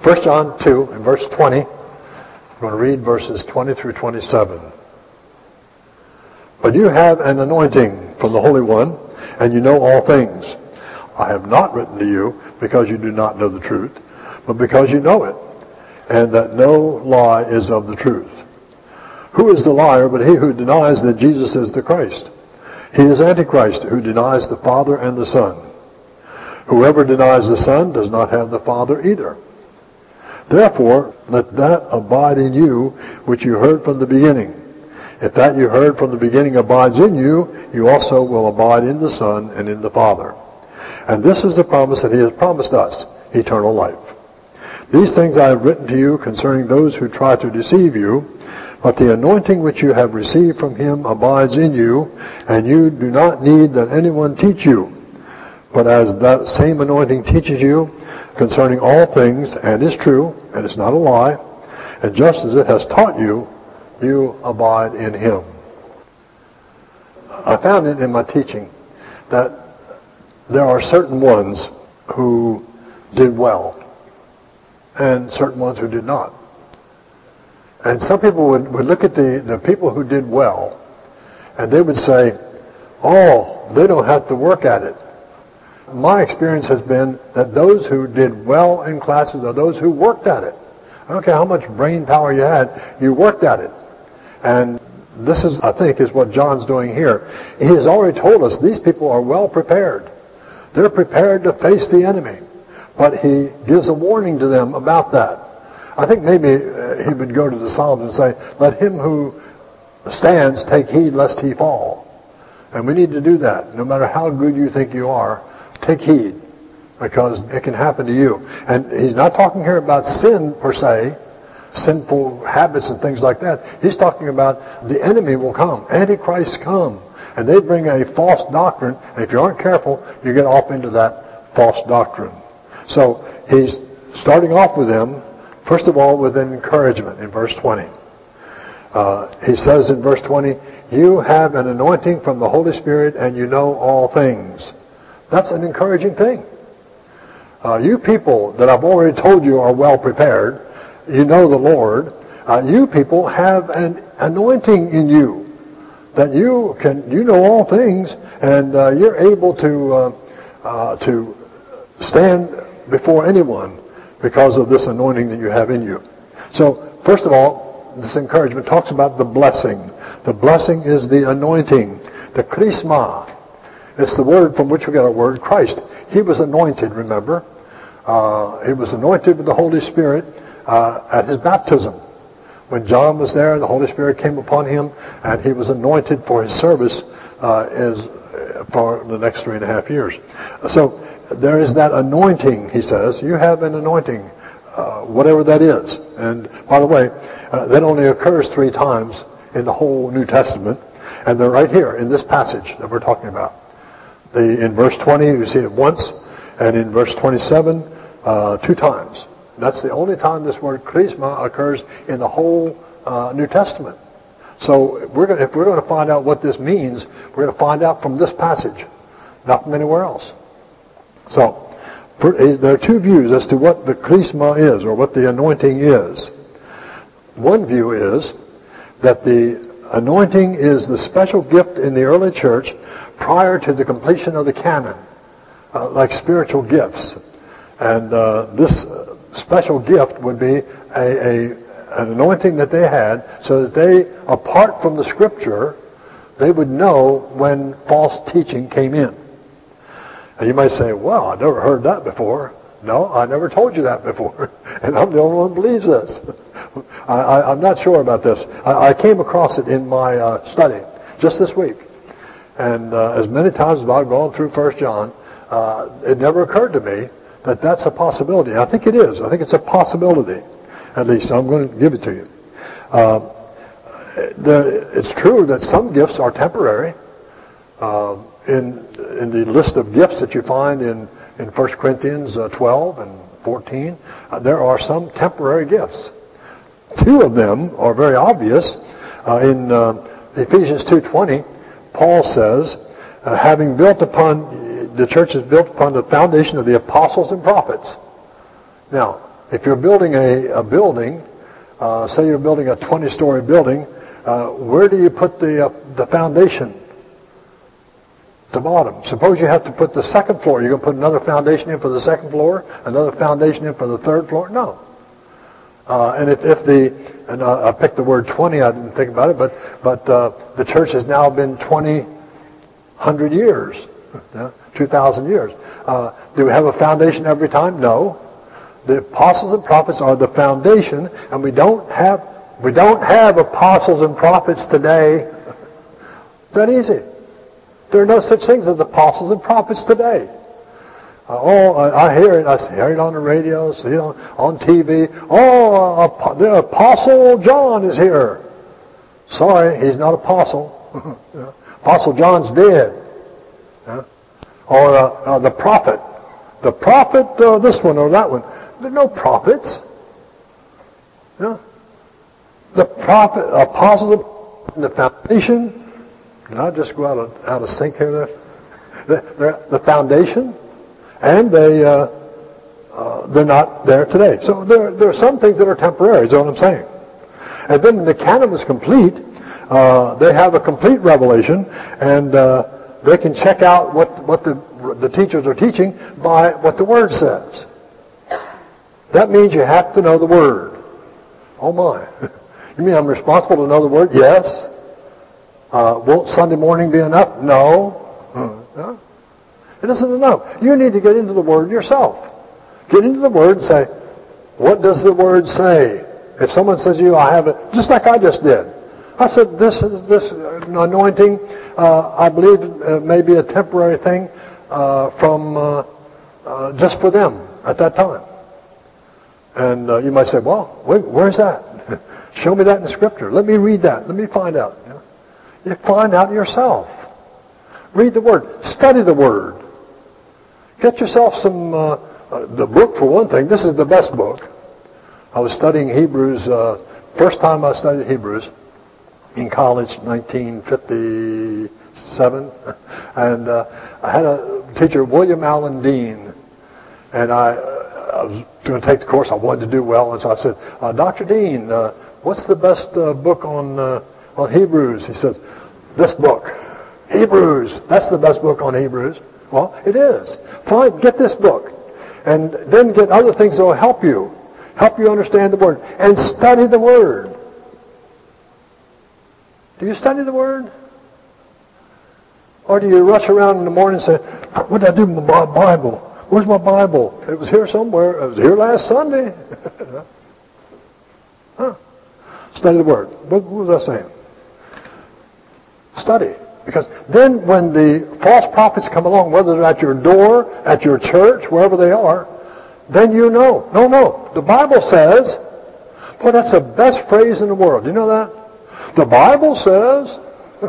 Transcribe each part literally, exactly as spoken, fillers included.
First John two and verse twenty. I'm going to read verses twenty through twenty-seven. But you have an anointing from the Holy One, and you know all things. I have not written to you because you do not know the truth, but because you know it, and that no lie is of the truth. Who is the liar but he who denies that Jesus is the Christ? He is Antichrist, who denies the Father and the Son. Whoever denies the Son does not have the Father either. Therefore, let that abide in you which you heard from the beginning. If that you heard from the beginning abides in you, you also will abide in the Son and in the Father. And this is the promise that he has promised us, eternal life. These things I have written to you concerning those who try to deceive you, but the anointing which you have received from him abides in you, and you do not need that anyone teach you. But as that same anointing teaches you concerning all things, and is true, and is not a lie, and just as it has taught you, you abide in him. I found it in my teaching that there are certain ones who did well and certain ones who did not. And some people would, would look at the, the people who did well and they would say, oh, they don't have to work at it. My experience has been that those who did well in classes are those who worked at it. I don't care how much brain power you had, you worked at it. And this is, I think, is what John's doing here. He has already told us these people are well prepared. They're prepared to face the enemy. But he gives a warning to them about that. I think maybe he would go to the Psalms and say, let him who stands take heed lest he fall. And we need to do that. No matter how good you think you are, take heed, because it can happen to you. And he's not talking here about sin per se, sinful habits and things like that. He's talking about the enemy will come. Antichrist come. And they bring a false doctrine. And if you aren't careful, you get off into that false doctrine. So he's starting off with them, first of all, with an encouragement in verse twenty. Uh, he says in verse twenty, you have an anointing from the Holy Spirit and you know all things. That's an encouraging thing. Uh, you people that I've already told you are well prepared, you know the Lord, uh, you people have an anointing in you that you can, you know all things, and uh, you're able to uh, uh, to stand before anyone because of this anointing that you have in you. So, first of all, this encouragement talks about the blessing. The blessing is the anointing, the charisma. It's the word from which we get our word, Christ. He was anointed, remember. Uh, he was anointed with the Holy Spirit uh, at his baptism. When John was there, the Holy Spirit came upon him, and he was anointed for his service uh, as, for the next three and a half years. So there is that anointing, he says. You have an anointing, uh, whatever that is. And by the way, uh, that only occurs three times in the whole New Testament, and they're right here in this passage that we're talking about. The, in verse twenty, you see it once, and in verse twenty-seven, uh, two times. That's the only time this word charisma occurs in the whole uh, New Testament. So we're gonna, if we're going to find out what this means, we're going to find out from this passage, not from anywhere else. So for, there are two views as to what the charisma is, or what the anointing is. One view is that the anointing is the special gift in the early church prior to the completion of the canon, uh, like spiritual gifts. And uh, this special gift would be a, a an anointing that they had, so that they, apart from the Scripture, they would know when false teaching came in. And you might say, well, I never heard that before. No, I never told you that before. And I'm the only one who believes this. I, I, I'm not sure about this. I, I came across it in my uh, study just this week. And uh, as many times as I've gone through First John, uh, it never occurred to me that that's a possibility. I think it is. I think it's a possibility. At least I'm going to give it to you. Uh, the, it's true that some gifts are temporary. Uh, in in the list of gifts that you find in, in First Corinthians uh, twelve and fourteen, uh, there are some temporary gifts. Two of them are very obvious. Uh, in uh, Ephesians two twenty, Paul says, uh, having built upon, the church is built upon the foundation of the apostles and prophets. Now, if you're building a, a building, uh, say you're building a twenty-story building, uh, where do you put the uh, the foundation? The bottom. Suppose you have to put the second floor. You're going to put another foundation in for the second floor, another foundation in for the third floor? No. Uh, and if, if the, and uh, I picked the word twenty, I didn't think about it, but but uh, the church has now been twenty, one hundred years, yeah, two thousand years. Uh, do we have a foundation every time? No. The apostles and prophets are the foundation, and we don't have we don't have apostles and prophets today. It's that easy. There are no such things as apostles and prophets today. Uh, oh, I, I hear it. I hear it on the radio, see it on, on T V. Oh, uh, the Apostle John is here. Sorry, he's not apostle. yeah. Apostle John's dead. Yeah. Or uh, uh, the prophet. The prophet, uh, this one or that one. There are no prophets. Yeah. The prophet, apostles, the foundation. Did I just go out of, out of sync here? The, the foundation, and they, uh, uh, they're not there today. So there, there are some things that are temporary, is what I'm saying. And then when the canon is complete, uh, they have a complete revelation, and uh, they can check out what, what the, the teachers are teaching by what the Word says. That means you have to know the Word. Oh my. You mean I'm responsible to know the Word? Yes. Uh, won't Sunday morning be enough? No. no. It isn't enough. You need to get into the Word yourself. Get into the Word and say, what does the Word say? If someone says to you, I have it, just like I just did. I said, this is this anointing, uh, I believe it may be a temporary thing uh, from uh, uh, just for them at that time. And uh, you might say, well, wait, where's that? Show me that in the Scripture. Let me read that. Let me find out. You know? You find out yourself. Read the Word. Study the Word. Get yourself some, uh, uh, the book for one thing. This is the best book. I was studying Hebrews, uh, first time I studied Hebrews in college, nineteen fifty-seven. And uh, I had a teacher, William Allen Dean. And I, I was going to take the course. I wanted to do well. And so I said, uh, Doctor Dean, uh, what's the best uh, book on uh, on Hebrews? He said, this book. Hebrews. That's the best book on Hebrews. Well, it is. Fine, get this book. And then get other things that will help you. Help you understand the Word. And study the Word. Do you study the Word? Or do you rush around in the morning and say, what did I do with my Bible? Where's my Bible? It was here somewhere. It was here last Sunday. huh? Study the Word. What was I saying? Study. Because then when the false prophets come along, whether they're at your door, at your church, wherever they are, then you know. No, no. The Bible says, boy, that's the best phrase in the world. Do you know that? The Bible says.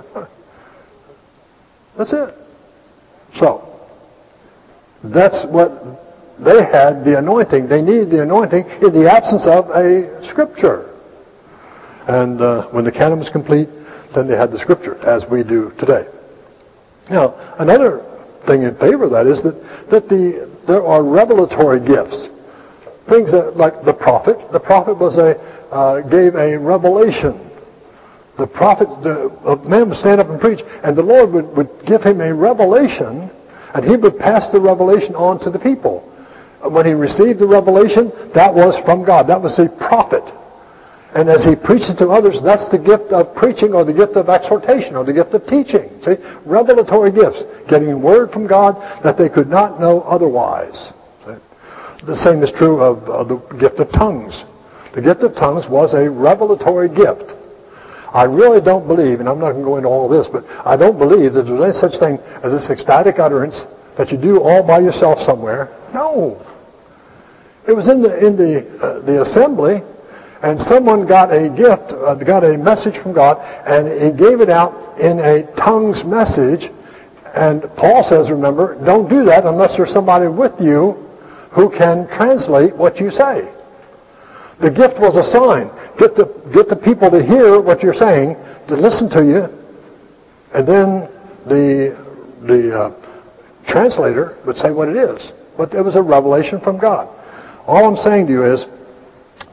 That's it. So, that's what they had, the anointing. They needed the anointing in the absence of a Scripture. And uh, when the canon was complete, then they had the Scripture, as we do today. Now, another thing in favor of that is that, that the there are revelatory gifts. Things that, like the prophet. The prophet was a uh, gave a revelation. The prophet, the, a man would stand up and preach, and the Lord would, would give him a revelation, and he would pass the revelation on to the people. When he received the revelation, that was from God. That was the prophet. And as he preached it to others, that's the gift of preaching, or the gift of exhortation, or the gift of teaching. See? Revelatory gifts. Getting word from God that they could not know otherwise. See? The same is true of uh, the gift of tongues. The gift of tongues was a revelatory gift. I really don't believe, and I'm not going to go into all this, but I don't believe that there's any such thing as this ecstatic utterance that you do all by yourself somewhere. No. It was in the in the uh, the assembly. And someone got a gift, uh, got a message from God, and he gave it out in a tongues message. And Paul says, remember, don't do that unless there's somebody with you who can translate what you say. The gift was a sign. Get the, get the people to hear what you're saying, to listen to you, and then the, the uh, translator would say what it is. But it was a revelation from God. All I'm saying to you is,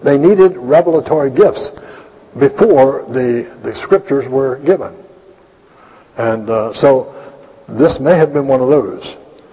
they needed revelatory gifts before the, the scriptures were given. And uh, so this may have been one of those.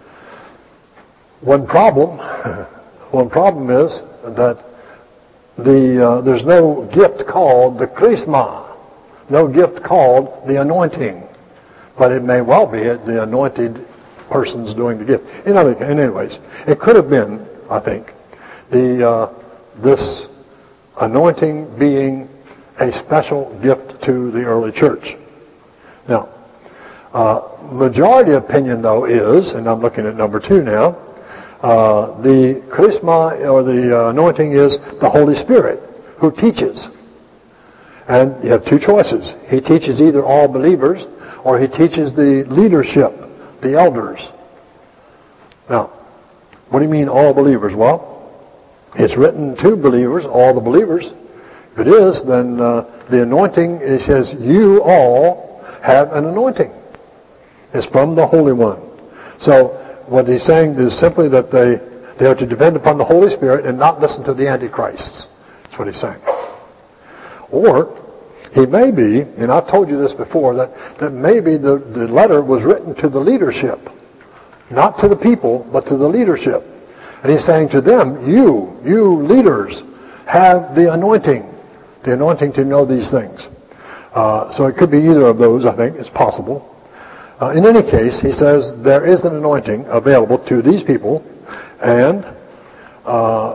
One problem, one problem is that the uh, there's no gift called the charisma, no gift called the anointing, but it may well be the anointed person's doing the gift. In other, in any ways, it could have been, I think, the uh, this anointing being a special gift to the early church. Now, uh, majority opinion though is, and I'm looking at number two now, uh, the charisma or the uh, anointing is the Holy Spirit who teaches. And you have two choices. He teaches either all believers or he teaches the leadership, the elders. Now, what do you mean all believers? Well, it's written to believers, all the believers. If it is, then uh, the anointing, it says, you all have an anointing. It's from the Holy One. So what he's saying is simply that they, they are to depend upon the Holy Spirit and not listen to the Antichrists. That's what he's saying. Or he may be, and I've told you this before, that, that maybe the, the letter was written to the leadership. Not to the people, but to the leadership. And he's saying to them, you, you leaders, have the anointing. The anointing to know these things. Uh, so it could be either of those, I think. It's possible. Uh, in any case, he says there is an anointing available to these people, and uh,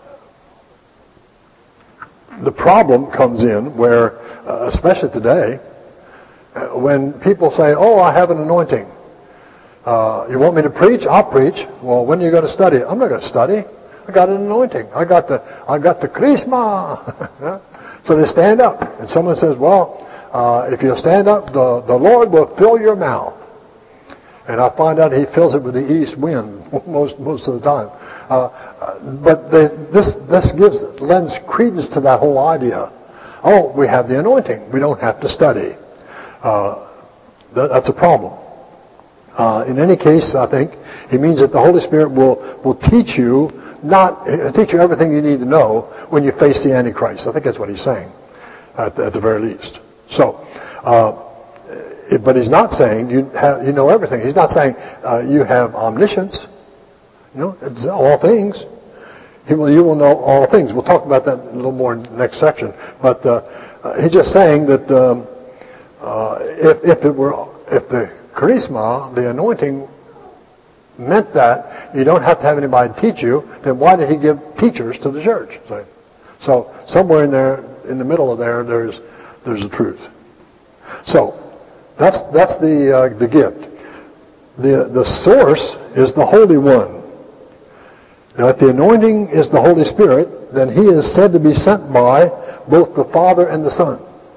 the problem comes in where, uh, especially today, uh, when people say, oh, I have an anointing. Uh, you want me to preach? I'll preach. Well, when are you going to study? I'm not going to study. I got an anointing. I got the I got the charisma. Yeah? So they stand up, and someone says, well, uh, if you stand up, the, the Lord will fill your mouth. And I find out he fills it with the east wind most most of the time. Uh, but they, this this gives lends credence to that whole idea. Oh, we have the anointing. We don't have to study. Uh, that, that's a problem. Uh, in any case, I think he means that the Holy Spirit will will teach you not teach you everything you need to know when you face the Antichrist. I think that's what he's saying, at the, at the very least. So, uh, it, but he's not saying you have you know everything. He's not saying uh, you have omniscience. You know, it's all things. He will you will know all things. We'll talk about that a little more in the next section. But uh, uh, he's just saying that um, uh, if if it were if the charisma, the anointing, meant that you don't have to have anybody teach you, then why did he give teachers to the church? So, so somewhere in there, in the middle of there, there's there's the truth. So that's that's the uh, the gift. The the source is the Holy One. Now, if the anointing is the Holy Spirit, then he is said to be sent by both the Father and the Son.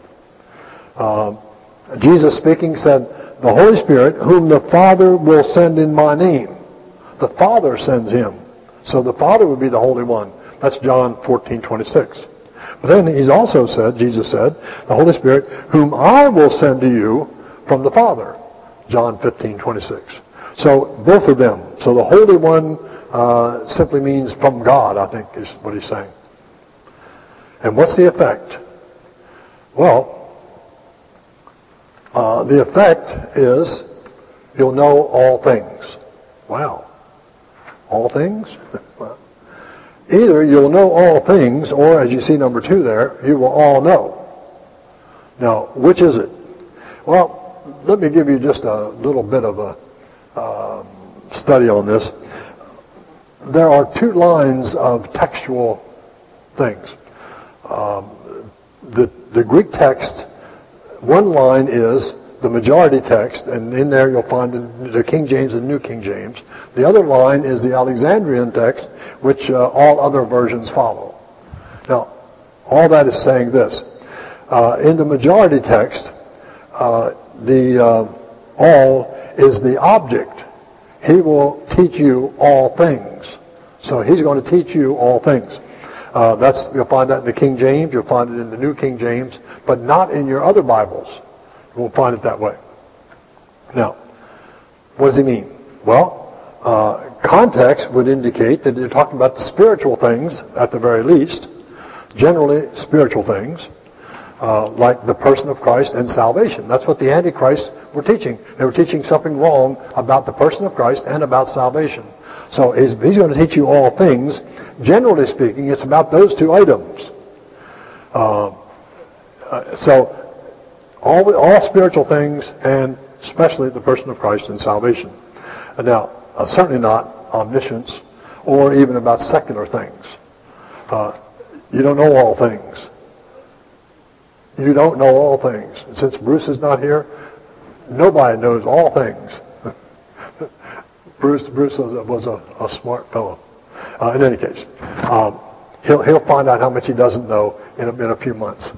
Uh, Jesus speaking said, the Holy Spirit, whom the Father will send in my name. The Father sends him. So the Father would be the Holy One. That's John fourteen twenty-six. But then he's also said, Jesus said, the Holy Spirit, whom I will send to you from the Father. John fifteen twenty-six. So both of them. So the Holy One uh, simply means from God, I think is what he's saying. And what's the effect? Well, Uh, the effect is you'll know all things. Wow. All things? Either you'll know all things, or as you see number two there, you will all know. Now, which is it? Well, let me give you just a little bit of a uh, study on this. There are two lines of textual things. Um, the, the Greek text, one line is the majority text, and in there you'll find the King James and New King James. The other line is the Alexandrian text, which uh, all other versions follow. Now, all that is saying this. Uh, in the majority text, uh, the uh, all is the object. He will teach you all things. So he's going to teach you all things. Uh, that's you'll find that in the King James. You'll find it in the New King James, but not in your other Bibles. You won't find it that way. Now, what does he mean? Well, uh, context would indicate that you're talking about the spiritual things at the very least. generally spiritual things, uh, like the person of Christ and salvation. That's what the Antichrists were teaching. They were teaching something wrong about the person of Christ and about salvation. So he's, he's going to teach you all things. Generally speaking, it's about those two items. Uh, uh, so all, all spiritual things, and especially the person of Christ and salvation. And now, uh, certainly not omniscience or even about secular things. Uh, you don't know all things. You don't know all things. And since Bruce is not here, nobody knows all things. Bruce, Bruce was, a, was a, a smart fellow. Uh, in any case, um, he'll he'll find out how much he doesn't know in a, in a few months.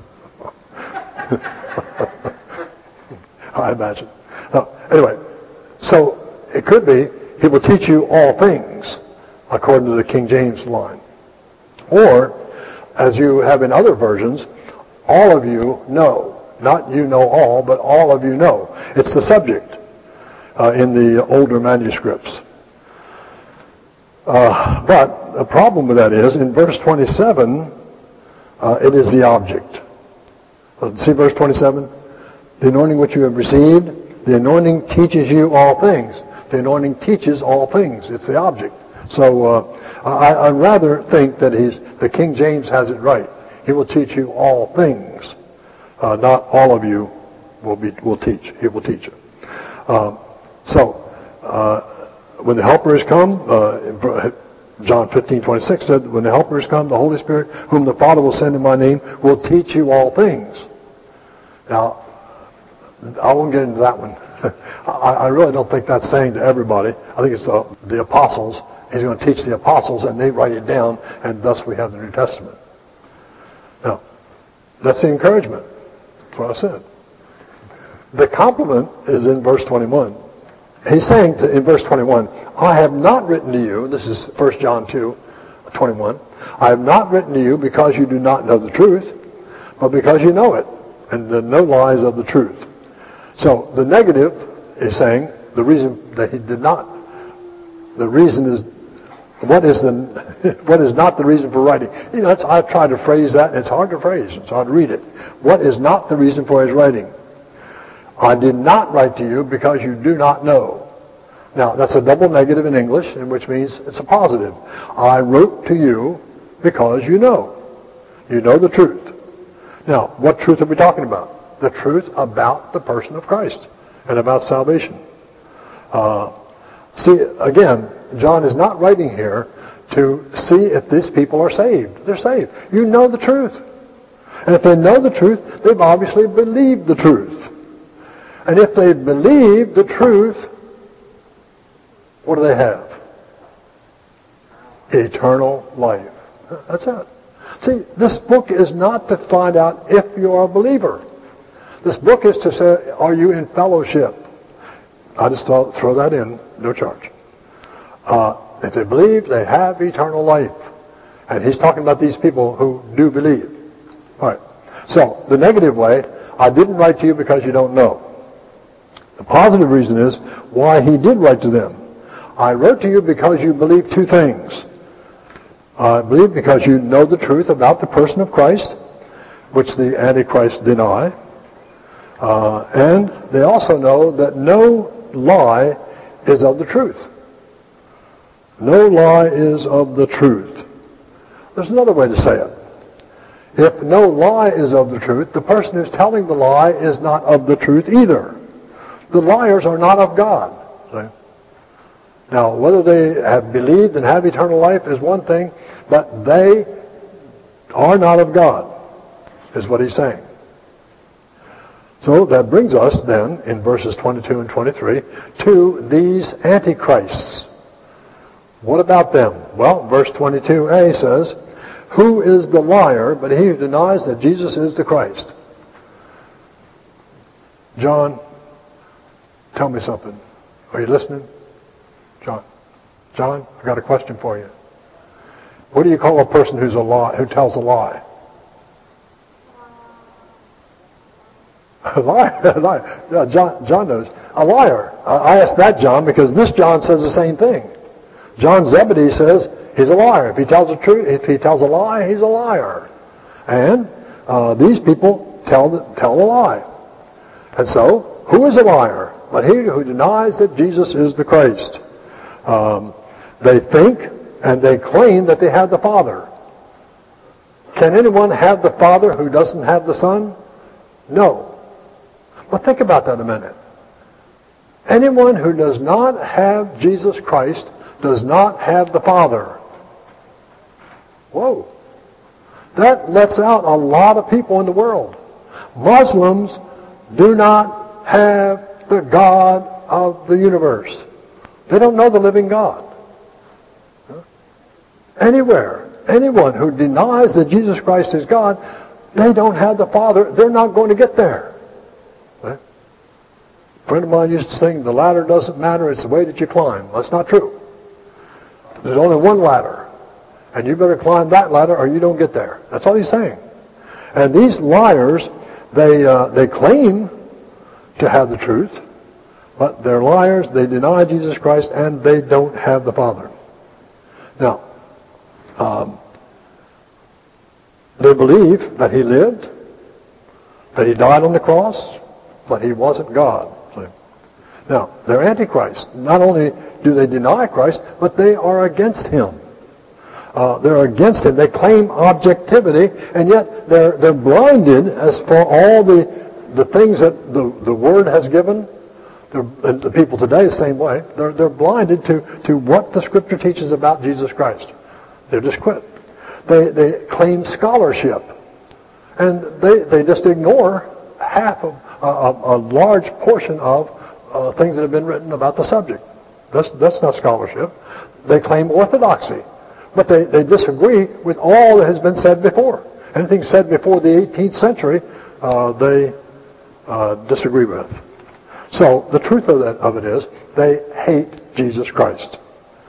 I imagine. Uh, anyway, so it could be he will teach you all things, according to the King James line, or as you have in other versions, all of you know. Not you know all, but all of you know. It's the subject uh, in the older manuscripts. Uh, but the problem with that is, in verse twenty-seven, uh, it is the object. Uh, see verse twenty-seven? The anointing which you have received, the anointing teaches you all things. The anointing teaches all things. It's the object. So uh, I, I rather think that he's, the King James has it right. He will teach you all things. Uh, not all of you will be will teach. He will teach you. Um, so uh, when the Helper has come, uh, John fifteen twenty-six said, when the Helper has come, the Holy Spirit, whom the Father will send in my name, will teach you all things. Now, I won't get into that one. I, I really don't think that's saying to everybody. I think it's uh, the apostles. He's going to teach the apostles, and they write it down, and thus we have the New Testament. Now, that's the encouragement. That's what I said. The compliment is in verse twenty-one. He's saying to, in verse twenty-one, I have not written to you, this is First John two twenty-one, I have not written to you because you do not know the truth, but because you know it, and the no lies of the truth. So the negative is saying the reason that he did not, the reason is, what is the, what is not the reason for writing? You know, it's, I've tried to phrase that, and it's hard to phrase, it's hard to read it. What is not the reason for his writing? I did not write to you because you do not know. Now, that's a double negative in English, which means it's a positive. I wrote to you because you know. You know the truth. Now, what truth are we talking about? The truth about the person of Christ and about salvation. Uh, see, again, John is not writing here to see if these people are saved. They're saved. You know the truth. And if they know the truth, they've obviously believed the truth. And if they believe the truth, what do they have? Eternal life. That's it. See, this book is not to find out if you are a believer. This book is to say, are you in fellowship? I just thought, throw that in, no charge. Uh, if they believe, they have eternal life. And he's talking about these people who do believe. All right. So, the negative way, I didn't write to you because you don't know. The positive reason is why he did write to them. I wrote to you because you believe two things. I believe because you know the truth about the person of Christ, which the Antichrist deny. Uh, and they also know that no lie is of the truth. No lie is of the truth. There's another way to say it. If no lie is of the truth, the person who's telling the lie is not of the truth either. The liars are not of God. See? Now, whether they have believed and have eternal life is one thing, but they are not of God, is what he's saying. So that brings us then, in verses twenty-two and twenty-three, to these antichrists. What about them? Well, verse twenty-two a says, who is the liar but he who denies that Jesus is the Christ? John, tell me something. Are you listening? John, John, I've got a question for you. What do you call a person who's a lie, who tells a lie? A liar. A liar. Yeah, John, John knows. A liar. I asked that John because this John says the same thing. John Zebedee says he's a liar. If he tells the truth, if he tells a lie, he's a liar. And uh, these people tell the, tell a lie. And so, who is a liar? But he who denies that Jesus is the Christ. Um, they think and they claim that they have the Father. Can anyone have the Father who doesn't have the Son? No. But think about that a minute. Anyone who does not have Jesus Christ does not have the Father. Whoa. That lets out a lot of people in the world. Muslims do not have the God of the universe. They don't know the living God. Anywhere, anyone who denies that Jesus Christ is God, they don't have the Father. They're not going to get there. A friend of mine used to sing, the ladder doesn't matter, it's the way that you climb. That's not true. There's only one ladder. And you better climb that ladder or you don't get there. That's all he's saying. And these liars, they uh, they claim to have the truth, but they're liars, they deny Jesus Christ, and they don't have the Father. Now, um, they believe that he lived, that he died on the cross, but he wasn't God. See? Now, they're antichrist. Not only do they deny Christ, but they are against him. Uh, they're against him. They claim objectivity, and yet they're they're blinded as for all the the things that the, the Word has given. And the people today the same way. They're they're blinded to, to what the Scripture teaches about Jesus Christ. They're just quit. They they claim scholarship, and they they just ignore half of a, a large portion of uh, things that have been written about the subject. That's that's not scholarship. They claim orthodoxy. But they, they disagree with all that has been said before. Anything said before the eighteenth century, uh, they uh, disagree with. So the truth of, that, of it is, they hate Jesus Christ.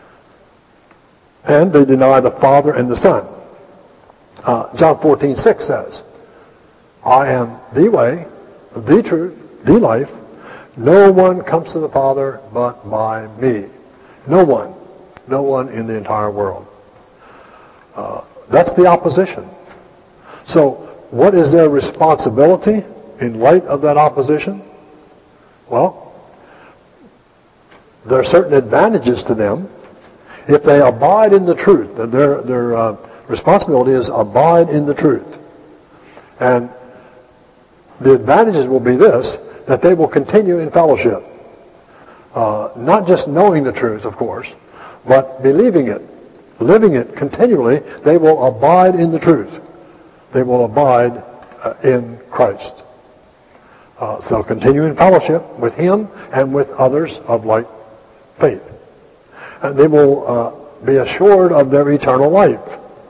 And they deny the Father and the Son. Uh, John fourteen six says, I am the way, the truth, the life. No one comes to the Father but by me. No one. No one in the entire world. Uh, that's the opposition. So, what is their responsibility in light of that opposition? Well, there are certain advantages to them if they abide in the truth. Their, their uh, responsibility is abide in the truth. And the advantages will be this, that they will continue in fellowship. Uh, not just knowing the truth, of course, but believing it. Living it continually, they will abide in the truth. They will abide uh, in Christ. Uh, so continue in fellowship with him and with others of like faith. And they will uh, be assured of their eternal life.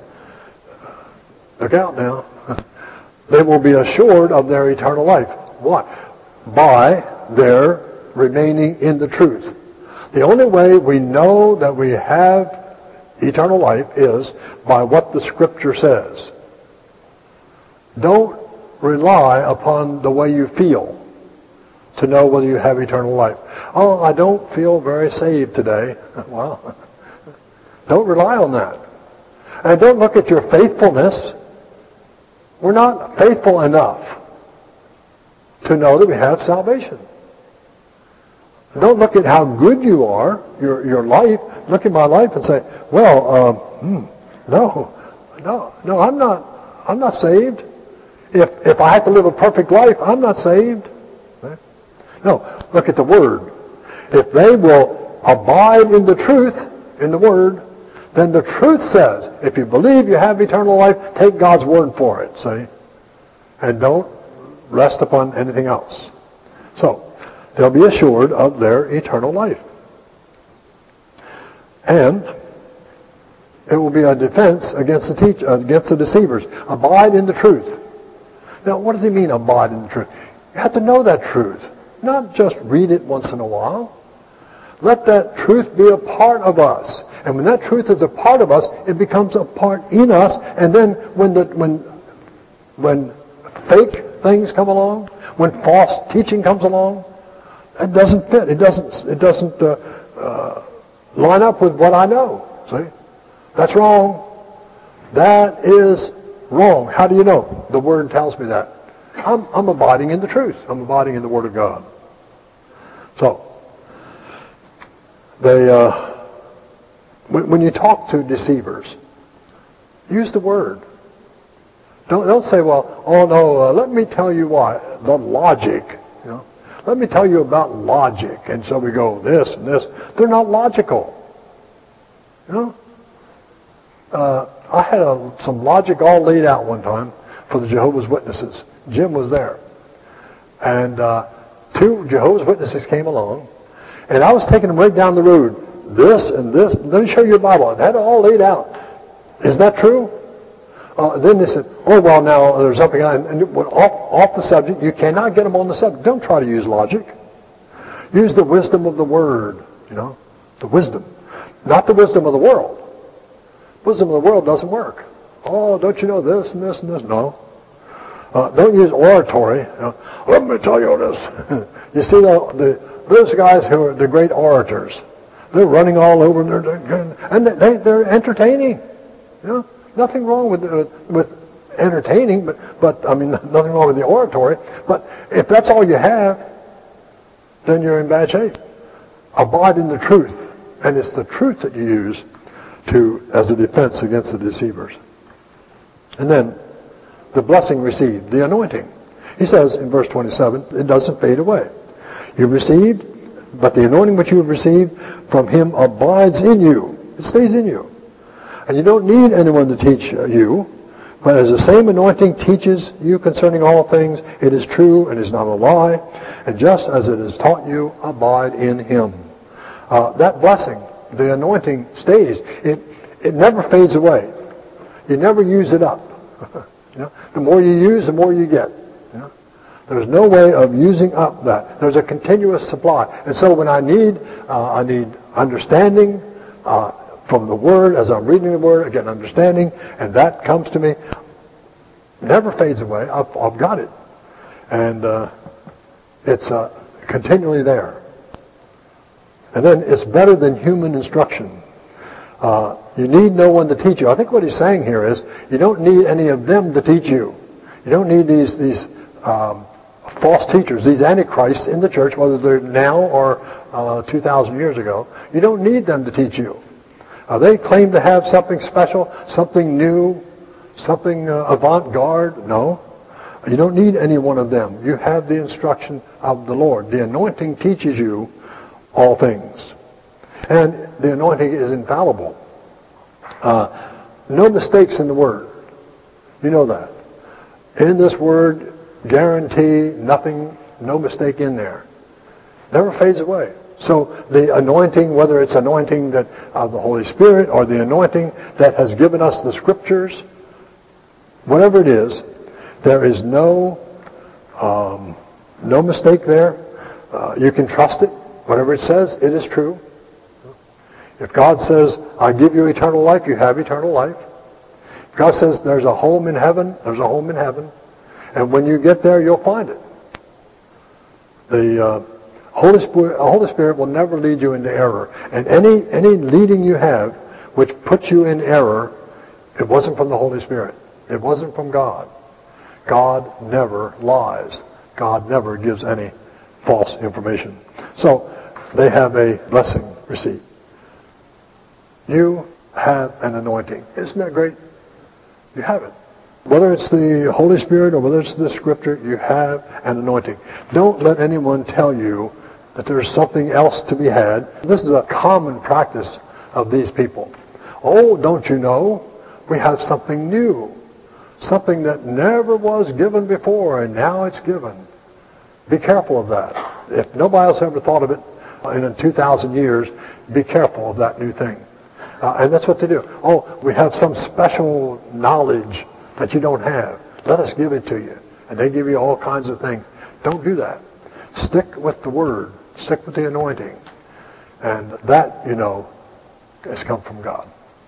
Look out now. They will be assured of their eternal life. What? By their remaining in the truth. The only way we know that we have eternal life is by what the Scripture says. Don't rely upon the way you feel to know whether you have eternal life. Oh, I don't feel very saved today. Well, don't rely on that. And don't look at your faithfulness. We're not faithful enough to know that we have salvation. Don't look at how good you are, your your life. Look at my life and say, well, um, hmm, no, no, no, I'm not, I'm not saved. If if I have to live a perfect life, I'm not saved. No, look at the Word. If they will abide in the truth, in the Word, then the truth says, if you believe you have eternal life, take God's word for it, see? And don't rest upon anything else. So, they'll be assured of their eternal life. And it will be a defense against the teach, against the deceivers. Abide in the truth. Now, what does he mean, abide in the truth? You have to know that truth. Not just read it once in a while. Let that truth be a part of us. And when that truth is a part of us, it becomes a part in us. And then when the when when fake things come along, when false teaching comes along, it doesn't fit. It doesn't. It doesn't uh, uh, line up with what I know. See, that's wrong. That is Wrong. How do you know? The Word tells me that. I'm, I'm abiding in the truth. I'm abiding in the Word of God. So, they, uh, when, when you talk to deceivers, use the Word. Don't, don't say, well, oh no, uh, let me tell you why. The logic, you know. Let me tell you about logic. And so we go this and this. They're not logical. You know? Uh, I had a, some logic all laid out one time for the Jehovah's Witnesses. Jim was there. And uh, two Jehovah's Witnesses came along. And I was taking them right down the road. This and this. Let me show you your Bible. I had it all laid out. Is that true? Uh, then they said, oh, well, now there's something, and, and it went off, off the subject. You cannot get them on the subject. Don't try to use logic. Use the wisdom of the Word, you know, the wisdom. Not the wisdom of the world. Wisdom of the world doesn't work. Oh, don't you know this and this and this? No. Uh, don't use oratory. You know, let me tell you this. You see, the, the, those guys who are the great orators, they're running all over, and they're, and they, they're entertaining, you know. Nothing wrong with uh, with entertaining, but, but I mean, nothing wrong with the oratory. But if that's all you have, then you're in bad shape. Abide in the truth, and it's the truth that you use to as a defense against the deceivers. And then the blessing received, the anointing. He says in verse twenty-seven, it doesn't fade away. You've received, but the anointing which you have received from Him abides in you. It stays in you. And you don't need anyone to teach you, but as the same anointing teaches you concerning all things, it is true and is not a lie. And just as it has taught you, abide in Him. Uh, that blessing, the anointing, stays. It it never fades away. You never use it up. You know, the more you use, the more you get. You know? There's no way of using up that. There's a continuous supply. And so when I need, uh, I need understanding. Uh, From the Word, as I'm reading the Word, I get understanding, and that comes to me. Never fades away. I've, I've got it. And uh, it's uh, continually there. And then it's better than human instruction. Uh, you need no one to teach you. I think what he's saying here is you don't need any of them to teach you. You don't need these, these um, false teachers, these antichrists in the church, whether they're now or uh, two thousand years ago. You don't need them to teach you. Uh, they claim to have something special, something new, something uh, avant-garde. No. You don't need any one of them. You have the instruction of the Lord. The anointing teaches you all things. And the anointing is infallible. Uh, no mistakes in the Word. You know that. In this Word, guarantee nothing, no mistake in there. Never fades away. So the anointing, whether it's anointing that of the Holy Spirit or the anointing that has given us the Scriptures, whatever it is, there is no um, no mistake there. Uh, you can trust it. Whatever it says, it is true. If God says, I give you eternal life, you have eternal life. If God says there's a home in heaven, there's a home in heaven. And when you get there, you'll find it. The uh, Holy Spirit, Holy Spirit will never lead you into error. And any any leading you have which puts you in error, it wasn't from the Holy Spirit. It wasn't from God. God never lies. God never gives any false information. So they have a blessing received. You have an anointing. Isn't that great? You have it. Whether it's the Holy Spirit or whether it's the Scripture, you have an anointing. Don't let anyone tell you that there's something else to be had. This is a common practice of these people. Oh, don't you know? We have something new. Something that never was given before, and now it's given. Be careful of that. If nobody else ever thought of it in two thousand years, be careful of that new thing. Uh, and that's what they do. Oh, we have some special knowledge that you don't have. Let us give it to you. And they give you all kinds of things. Don't do that. Stick with the Word. Stick with the anointing. And that, you know, has come from God.